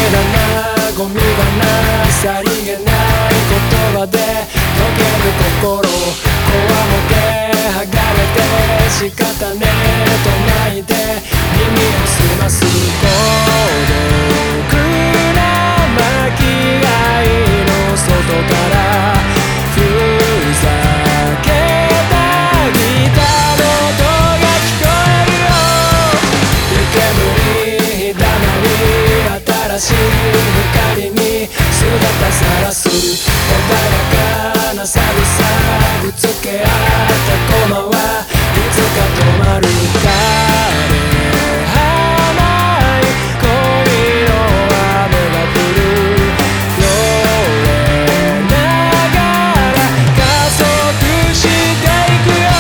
だなゴミだなさりげない言葉で溶ける心こわもて剥がれて仕方ねえと泣いて耳を澄ます孤独な巻き合いの外からふざけたギターの音が聞こえるよ湯煙だまり新しい光に姿さらす穏やかな寂しさぶつけ合った駒はいつか止まる枯れ葉ない恋の雨が降る酔えながら加速していくよ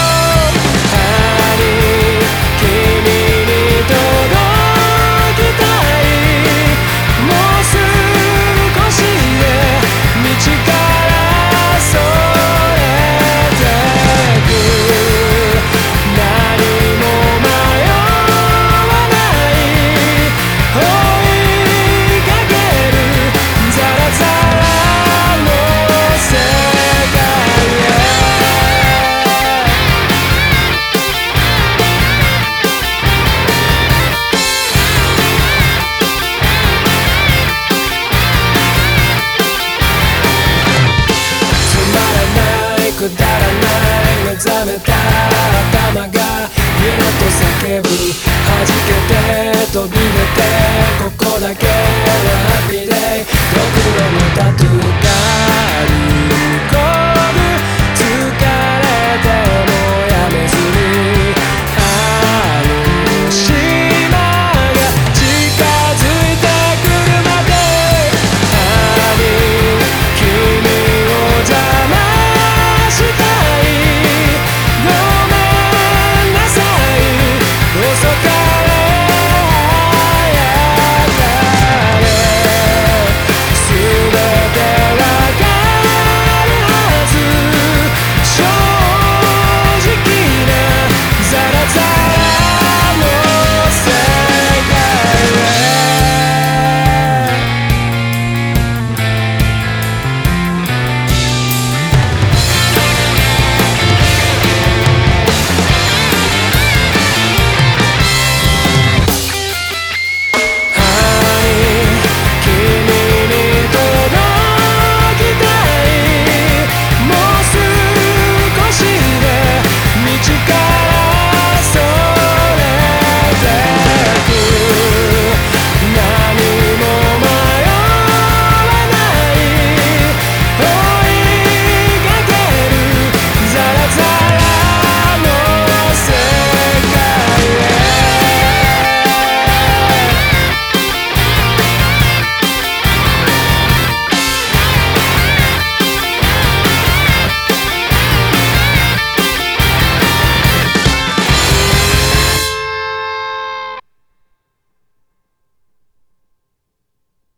君に届きたいもう少しで道からそれてく何も迷わない追いかけるザラザラの世界つまらないくだらない目覚めた頭が夢と叫ぶ弾けて飛び出てここだけはハッピーデイドクロのタトゥーがある